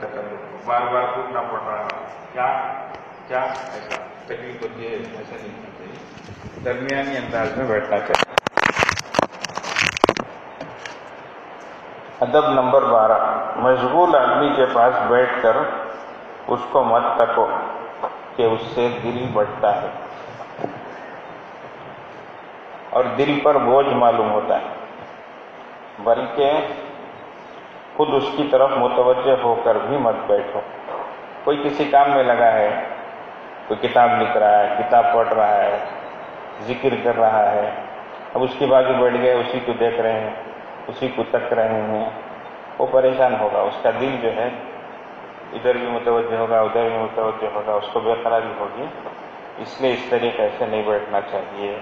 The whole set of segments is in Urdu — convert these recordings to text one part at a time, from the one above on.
تکلف کو، بار بار ٹوٹنا پڑ رہا کیا کیا ایسا تکلیف ہوتی ہے، ایسا نہیں ہونا چاہیے، درمیانی انداز میں بیٹھنا چاہیے۔ ادب نمبر 12، مشغول آدمی کے پاس بیٹھ کر اس کو مت تکو کہ اس سے دل بڑھتا ہے اور دل پر بوجھ معلوم ہوتا ہے، بلکہ خود اس کی طرف متوجہ ہو کر بھی مت بیٹھو۔ کوئی کسی کام میں لگا ہے، کوئی کتاب لکھ رہا ہے، کتاب پڑھ رہا ہے، ذکر کر رہا ہے، اب اس کے بازو بیٹھ گئے، اسی کو دیکھ رہے ہیں، اسی کو تک رہے ہیں، وہ پریشان ہوگا، اس کا دل جو ہے ادھر بھی متوجہ ہوگا، ادھر بھی متوجہ ہوگا، اس کو بے قراری ہوگی۔ اس لیے اس طریقے سے نہیں بیٹھنا چاہیے۔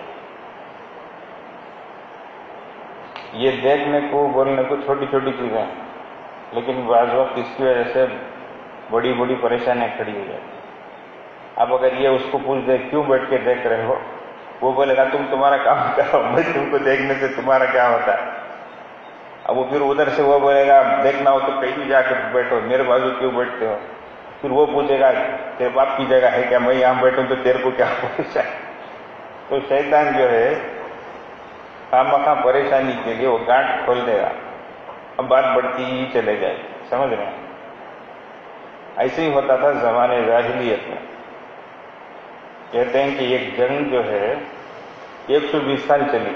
یہ دیکھنے کو بولنے کو چھوٹی چھوٹی چیزیں ہیں، لیکن بعض وقت اس کی وجہ سے بڑی بڑی پریشانیاں کھڑی ہو جاتی ہیں۔ اب اگر یہ اس کو پوچھ دے کیوں بیٹھ کے دیکھ رہے ہو، وہ بولے گا تمہارا کام کرو، میں تم کو دیکھنے سے تمہارا کیا ہوتا ہے۔ اب وہ پھر ادھر سے وہ بولے گا دیکھنا ہو تو کہیں بھی جا کر بیٹھو، میرے بازو کیوں بیٹھتے ہو۔ پھر وہ پوچھے گا تیرے باپ کی جگہ ہے کیا، میں یہاں بیٹھوں تو تیرے کو کیا پریشانی۔ تو شیطان جو ہے خامخواہ پریشانی کے لیے وہ گانٹ کھول دے گا، اب بات بڑھتی ہی چلے جائے، سمجھ رہے ہیں۔ ایسے ہی ہوتا تھا زمانے جاہلیت میں۔ کہتے ہیں کہ ایک جنگ جو ہے 120 سال چلی،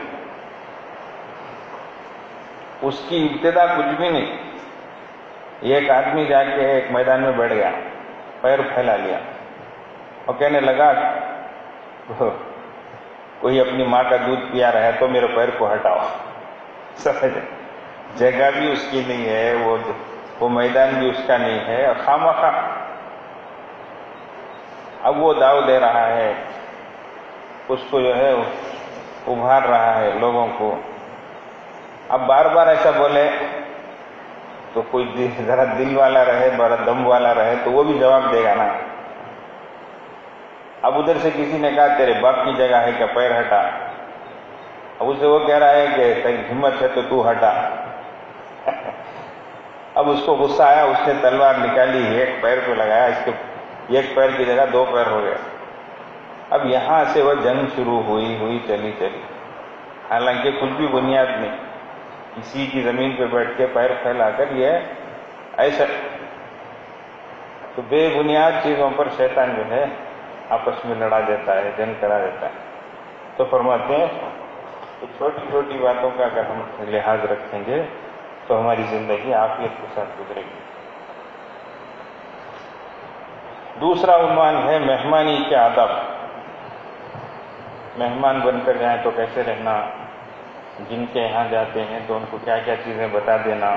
اس کی ابتدا کچھ بھی نہیں، ایک آدمی جا کے ایک میدان میں بیٹھ گیا، پیر پھیلا لیا اور کہنے لگا کوئی اپنی ماں کا دودھ پیا رہا ہے تو میرے پیر کو ہٹاؤ۔ سمجھ، جگہ بھی اس کی نہیں ہے، وہ میدان بھی اس کا نہیں ہے، اور خامخواہ اب وہ داؤ دے رہا ہے، اس کو جو ہے ابھار رہا ہے لوگوں کو۔ اب بار بار ایسا بولے تو کوئی ذرا دل والا رہے، بڑا دم والا رہے تو وہ بھی جواب دے گا نا۔ اب ادھر سے کسی نے کہا تیرے باپ کی جگہ ہے کیا، پیر ہٹا۔ اب اسے وہ کہہ رہا ہے کہ تیری ہمت ہے تو ہٹا۔ اب اس کو غصہ آیا، اس نے تلوار نکالی، ایک پیر پہ لگایا، اس کے ایک پیر کی جگہ 2 پیر ہو گئے۔ اب یہاں سے وہ جنگ شروع ہوئی چلی، حالانکہ کچھ بھی بنیاد نہیں، کسی کی زمین پہ بیٹھ کے پیر پھیلا کر یہ ایسا، تو بے بنیاد چیزوں پر شیطان جو ہے آپس میں لڑا دیتا ہے، جنگ کرا دیتا ہے۔ تو فرماتے ہیں کہ چھوٹی چھوٹی باتوں کا اگر ہم لحاظ رکھیں گے تو ہماری زندگی عافیت کے ساتھ گزرے گی۔ دوسرا عنوان ہے مہمانی کے آداب۔ مہمان بن کر جائیں تو کیسے رہنا، جن کے یہاں جاتے ہیں تو ان کو کیا کیا چیزیں بتا دینا۔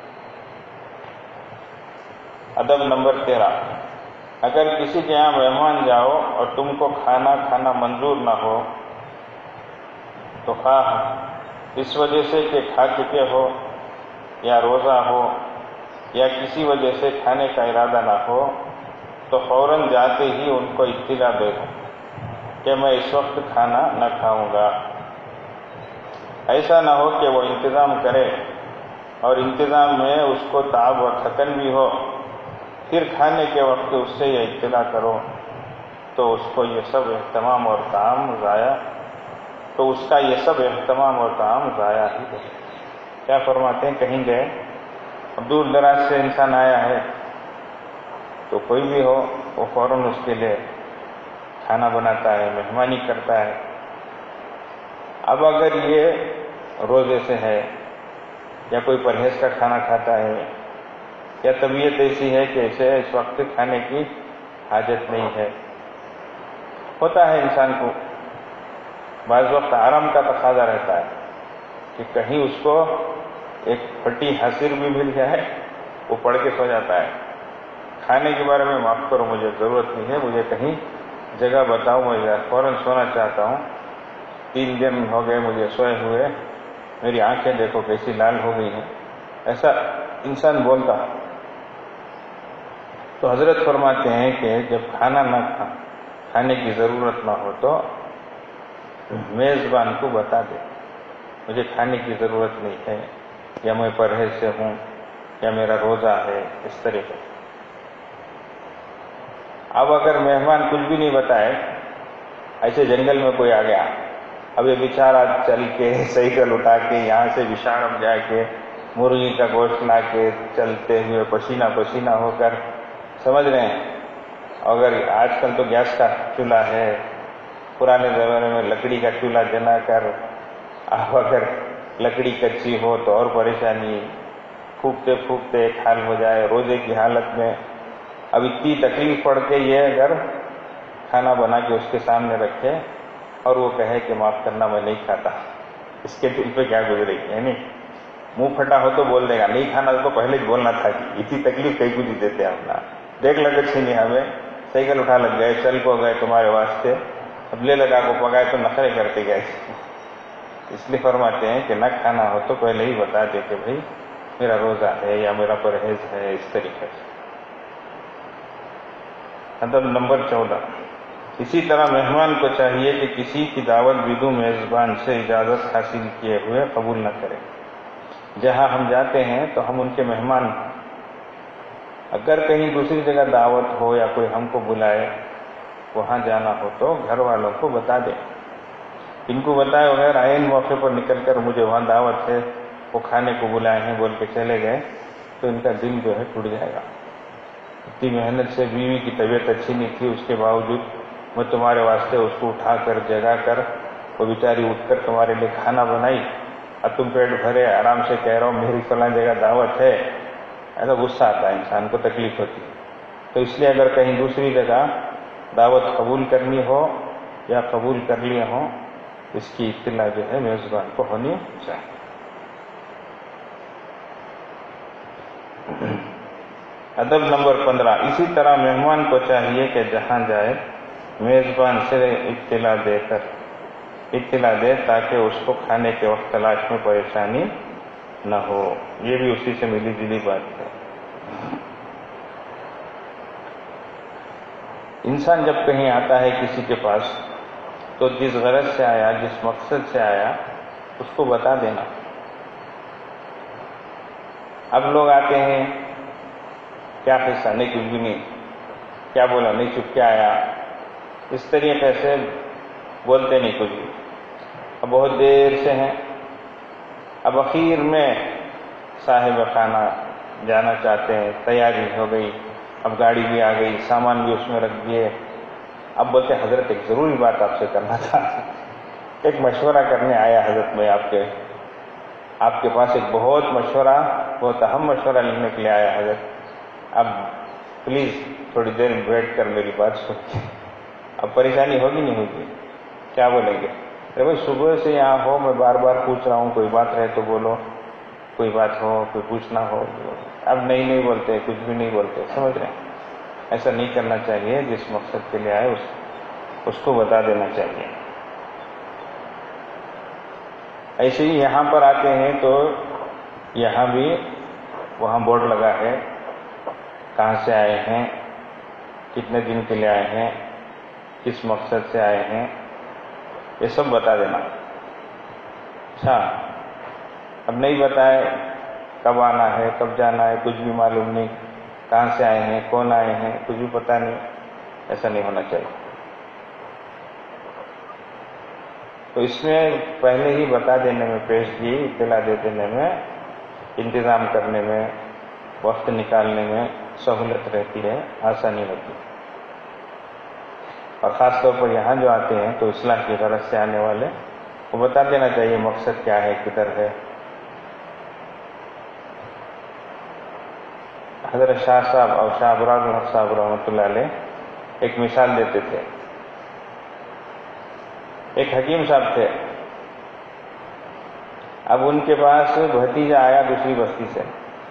ادب نمبر 13، اگر کسی کے یہاں مہمان جاؤ اور تم کو کھانا منظور نہ ہو تو خواہ اس وجہ سے کہ کھا چکے ہو یا روزہ ہو یا کسی وجہ سے کھانے کا ارادہ نہ ہو تو فوراً جاتے ہی ان کو اطلاع دے دو کہ میں اس وقت کھانا نہ کھاؤں گا۔ ایسا نہ ہو کہ وہ انتظام کرے اور انتظام میں اس کو تعب اور تھکن بھی ہو، پھر کھانے کے وقت اس سے یہ اطلاع کرو تو اس کو یہ سب اہتمام اور طعام ضائع، تو اس کا یہ سب اہتمام اور طعام ضائع ہی ہے۔ کیا فرماتے ہیں، کہیں گئے، اب دور دراز سے انسان آیا ہے تو کوئی بھی ہو وہ فوراً اس کے لیے کھانا بناتا ہے، مہمانی کرتا ہے۔ اب اگر یہ روزے سے ہے یا کوئی پرہیز کا کھانا کھاتا ہے یا طبیعت ایسی ہے کہ اسے اس وقت کھانے کی حاجت نہیں ہے، ہوتا ہے انسان کو بعض وقت آرام کا تقاضا رہتا ہے کہ کہیں اس کو ایک پھٹی حاصل بھی مل جائے، وہ پڑھ کے سو جاتا ہے، کھانے کے بارے میں معاف کرو مجھے ضرورت نہیں ہے، مجھے کہیں جگہ بتاؤ، میں فوراً سونا چاہتا ہوں، 3 دن ہو گئے مجھے سوئے ہوئے، میری آنکھیں دیکھو کیسی لال ہو گئی ہیں، ایسا انسان بولتا۔ تو حضرت فرماتے ہیں کہ جب کھانے کی ضرورت نہ ہو تو میزبان کو بتا دے مجھے کھانے کی ضرورت نہیں ہے، یا میں پرہیز سے ہوں، یا میرا روزہ ہے، اس طرح سے اب اگر مہمان کچھ بھی نہیں بتائے، ایسے جنگل میں کوئی آ گیا، اب یہ بیچارہ چل کے سائیکل اٹھا کے یہاں سے وشاڑم جا کے مرغی کا گوشت لا کے چلتے ہوئے پسینہ پسینہ ہو کر، سمجھ رہے ہیں؟ اگر آج کل تو گیس کا چولہا ہے، پرانے زمانے میں لکڑی کا چولہا جلا کر، اب اگر لکڑی کچی ہو تو اور پریشانی، پھونکتے پھونکتے ایک حال ہو جائے روزے کی حالت میں۔ اب اتنی تکلیف پڑ کے یہ اگر کھانا بنا کے اس کے سامنے رکھے اور وہ کہے کہ معاف کرنا میں نہیں کھاتا، اس کے دل پہ کیا گزرے گی؟ یعنی منہ پھٹا ہو تو بول دے گا نہیں کھانا تو پہلے ہی بولنا تھا کہ اتنی تکلیف کہیں کو نہیں دیتے اپنا، دیکھ لگے چھینی ہمیں، سائیکل اٹھا لگ گئے، چل کو گئے تمہارے واسطے، اب لے لگا کو پکائے تو نخرے کرتے گئے۔ اس لیے فرماتے ہیں کہ نہ کھانا ہو تو پہلے ہی بتا دے کہ بھائی میرا روزہ ہے یا میرا پرہیز ہے، اس طریقے سے۔ ادب نمبر 14، اسی طرح مہمان کو چاہیے کہ کسی کی دعوت بدون میزبان سے اجازت حاصل کیے ہوئے قبول نہ کرے۔ جہاں ہم جاتے ہیں تو ہم ان کے مہمان ہیں، اگر کہیں دوسری جگہ دعوت ہو یا کوئی ہم کو بلائے وہاں جانا ہو تو گھر والوں کو بتا دیں، ان کو بتائے بغیر عین موقع پر نکل کر مجھے وہاں دعوت ہے، وہ کھانے کو بلائے ہیں بول کے چلے گئے تو ان کا دل جو ہے ٹوٹ جائے گا۔ اتنی محنت سے بیوی کی طبیعت اچھی نہیں تھی، اس کے باوجود میں تمہارے واسطے اس کو اٹھا کر جگا کر وہ بیچاری اٹھ کر تمہارے لیے کھانا بنائی، اب تم پیٹ بھرے آرام سے کہہ رہا ہوں میری فلاں جگہ دعوت ہے، ایسا غصہ آتا ہے، انسان کو تکلیف ہوتی ہے۔ تو اس لیے اگر کہیں دوسری جگہ دعوت قبول کرنی ہو یا قبول کر لیے ہوں، اس کی اطلاع جو ہے میزبان کو ہونی چاہیے۔ ادب نمبر 15، اسی طرح مہمان کو چاہیے کہ جہاں جائے میزبان سے اطلاع دے تاکہ اس کو کھانے کے وقت تلاش میں پریشانی نہ ہو۔ یہ بھی اسی سے ملی جلی بات ہے۔ انسان جب کہیں آتا ہے کسی کے پاس تو جس غرض سے آیا، جس مقصد سے آیا، اس کو بتا دینا۔ اب لوگ آتے ہیں کیا قصہ، نہیں کچھ بھی نہیں، کیا بولا نہیں، چپ کیا آیا، اس طریقے سے بولتے نہیں کچھ بھی۔ اب بہت دیر سے ہیں، اب اخیر میں صاحب خانہ جانا چاہتے ہیں، تیاری ہو گئی، اب گاڑی بھی آ گئی، سامان بھی اس میں رکھ دیے، اب بولتے حضرت ایک ضروری بات آپ سے کرنا تھا، ایک مشورہ کرنے آیا حضرت میں آپ کے پاس ایک بہت اہم مشورہ لینے کے لیے آیا حضرت، اب پلیز تھوڑی دیر ویٹ کر میری بات سنیں۔ اب پریشانی ہوگی نہیں ہوگی؟ کیا بولیں گے؟ ارے بھائی صبح سے یہاں ہو، میں بار بار پوچھ رہا ہوں، کوئی بات رہے تو بولو، کوئی بات ہو، کوئی پوچھنا ہو، اب نہیں بولتے، کچھ بھی نہیں بولتے، سمجھ رہے ہیں؟ ایسا نہیں کرنا چاہیے، جس مقصد کے لیے آئے اس کو بتا دینا چاہیے۔ ایسے ہی یہاں پر آتے ہیں تو یہاں بھی وہاں بورڈ لگا ہے، کہاں سے آئے ہیں، کتنے دن کے لیے آئے ہیں، کس مقصد سے آئے ہیں، یہ سب بتا دینا۔ اچھا، اب نہیں بتائے کب آنا ہے، کب جانا ہے، کچھ بھی معلوم نہیں، کہاں سے آئے ہیں، کون آئے ہیں، کچھ بھی پتہ نہیں، ایسا نہیں ہونا چاہیے۔ تو اس میں پہلے ہی بتا دینے میں، پیشگی اطلاع دے دینے میں، انتظام کرنے میں، وقت نکالنے میں سہولت رہتی ہے، آسانی ہوتی ہے۔ اور خاص طور پر یہاں جو آتے ہیں تو اصلاح کی غرض سے آنے والے، وہ بتا دینا چاہیے مقصد کیا ہے، کدھر ہے۔ حضرت شاہ صاحب اور شاہ ابرار الحق صاحب رحمۃ اللہ علیہ ایک مثال دیتے تھے۔ ایک حکیم صاحب تھے، اب ان کے پاس بھتیجا آیا دوسری بستی سے،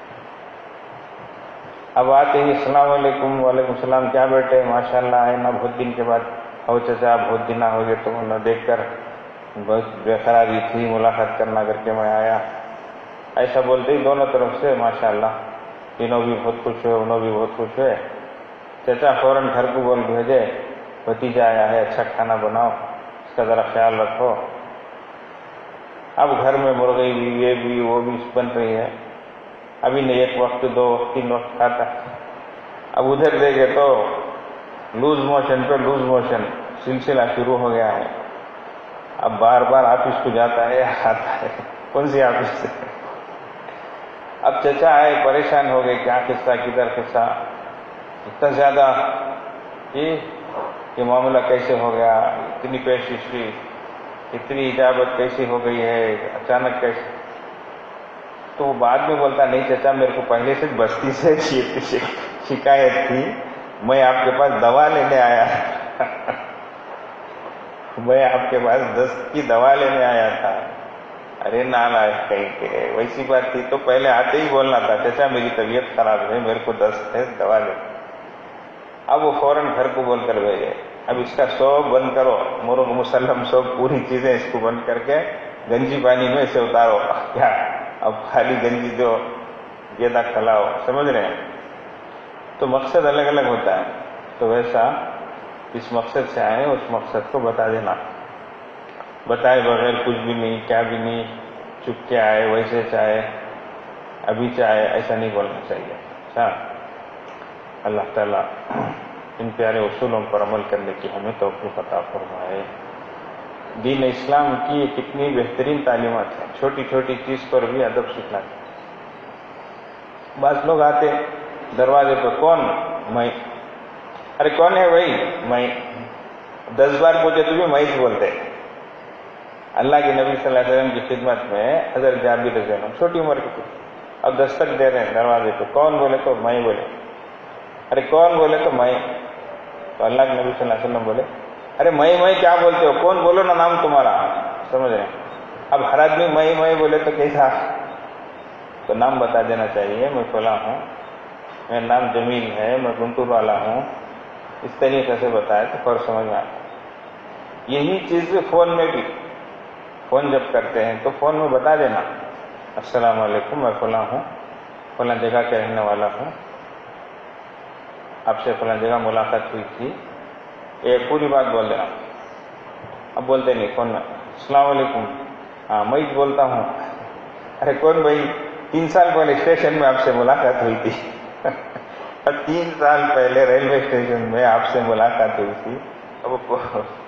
اب آتے ہی السلام علیکم، وعلیکم السلام، کیا بیٹے ماشاءاللہ آئے نا بہت دن کے بعد، ہو چچا بہت دن ہو گئے تم نہ دیکھ کر، بہت بے قراری تھی، ملاقات کرنا کر کے میں آیا۔ ایسا بولتے ہی دونوں طرف سے ماشاءاللہ، انہوں بھی بہت خوش ہوئے، انہوں بھی بہت خوش ہوئے۔ چچا فوراً گھر کو بول بھیجے بھتیجا آیا ہے، اچھا کھانا بناؤ، اس کا ذرا خیال رکھو۔ اب گھر میں مرغی بھی، یہ بھی وہ بھی بن رہی ہے، ابھی نہیں ایک وقت، دو وقت، تین وقت کھاتا۔ اب ادھر دیکھے تو لوز موشن پہ لوز موشن سلسلہ شروع ہو گیا ہے. اب بار بار آفس کو جاتا ہے آتا ہے. کون سی آفس سے؟ اب چچا آئے پریشان ہو گئے، کیا قصہ کدھر قصہ، اتنا زیادہ یہ معاملہ کیسے ہو گیا، اتنی پیش ہسٹری، اتنی اجابت کیسی ہو گئی ہے اچانک کیسے. تو وہ بعد میں بولتا نہیں چچا میرے کو پہلے سے بستی سے شکایت تھی، میں آپ کے پاس دوا لینے آیا میں آپ کے پاس دست کی دوا لینے آیا تھا. ارے نالائق کہیں کہ ویسی بات تھی تو پہلے آتے ہی بولنا تھا چچا میری طبیعت خراب ہے، میرے کو دست ہے، دوا لے. اب وہ فوراً گھر کو بول کر بھیجے اب اس کا سوب بند کرو، مرغ مسلم سوب پوری چیزیں اس کو بند کر کے گنجی پانی میں اسے اتارو. کیا اب خالی گنجی دو، یہ نہ کھلاؤ، سمجھ رہے ہیں؟ تو مقصد الگ الگ ہوتا ہے. تو ویسا اس مقصد سے آئے اس مقصد کو بتا دینا، بتائے بغیر کچھ بھی نہیں، کیا بھی نہیں، چپ کے آئے ویسے چاہے ابھی چاہے، ایسا نہیں بولنا چاہیے. اچھا، اللہ تعالیٰ ان پیارے اصولوں پر عمل کرنے کی ہمیں توفیق عطا فرمائے. دین اسلام کی کتنی بہترین تعلیمات ہیں، چھوٹی چھوٹی چیز پر بھی ادب سیکھنا چاہیے. بعض لوگ آتے دروازے پہ، کون؟ میں. ارے کون ہے بھائی؟ میں. 10 بار پوچھے تو بھی میں ہی بولتے. اللہ کے نبی صلی اللہ علیہ وسلم کی خدمت میں حضرت جابر رضی اللہ عنہ چھوٹی عمر کے تھے، اب دستک دے رہے ہیں دروازے پہ، کون بولے تو میں بولے. ارے کون بولے تو میں. تو اللہ کے نبی صلی اللہ علیہ وسلم بولے ارے میں کیا بولتے ہو، کون بولو نا نام تمہارا. سمجھ رہے ہیں؟ اب ہر آدمی میں بولے تو کیسا؟ تو نام بتا دینا چاہیے، میں فلاں ہوں، میرا نام جمیل ہے، میں گنٹور والا ہوں. اس طریقے سے بتایا تو فوراً سمجھ میں آتا. یہی چیز بھی فون میں بھی، فون جب کرتے ہیں تو فون میں بتا دینا السلام علیکم میں فلاں ہوں، فلاں جگہ کے رہنے والا ہوں، آپ سے فلاں جگہ ملاقات ہوئی تھی، یہ پوری بات بول دینا. اب بولتے نہیں فون میں السلام علیکم، ہاں میں بولتا ہوں. ارے کون بھائی؟ 3 سال پہلے اسٹیشن میں آپ سے ملاقات ہوئی تھی 3 سال پہلے ریلوے اسٹیشن میں آپ سے ملاقات ہوئی تھی. اب